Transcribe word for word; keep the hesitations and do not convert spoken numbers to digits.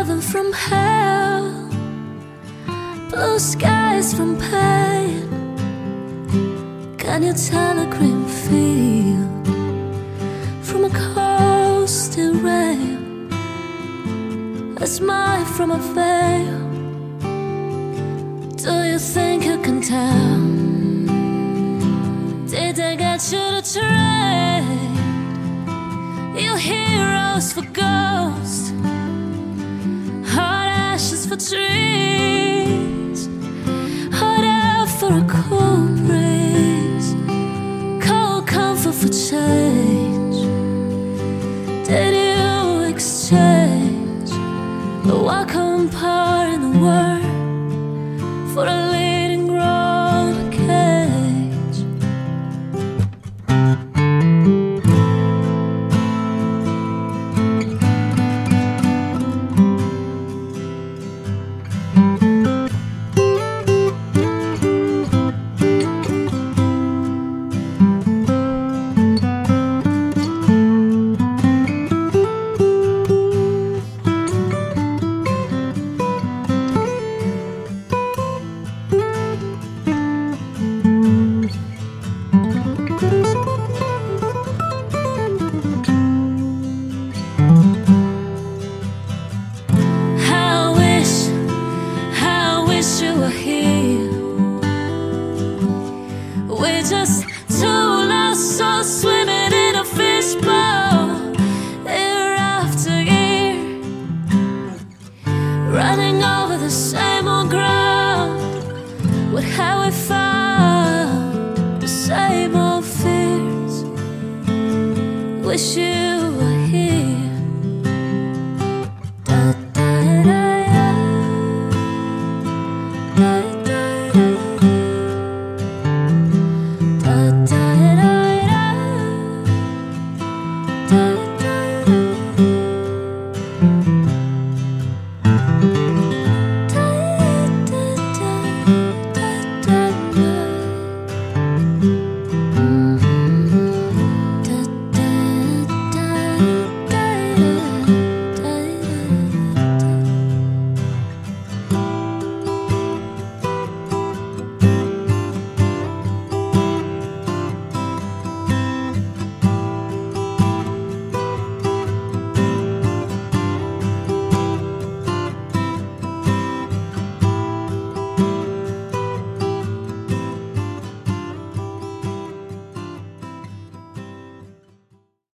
heaven from hell, blue skies from pain. Can you tell a green field from a coastal rail, a smile from a veil? Do you think you can tell? Did they get you to trade your heroes for ghosts, hot ashes for trees, hot air for a cool breeze, cold comfort for change? Did you exchange the welcome part in the world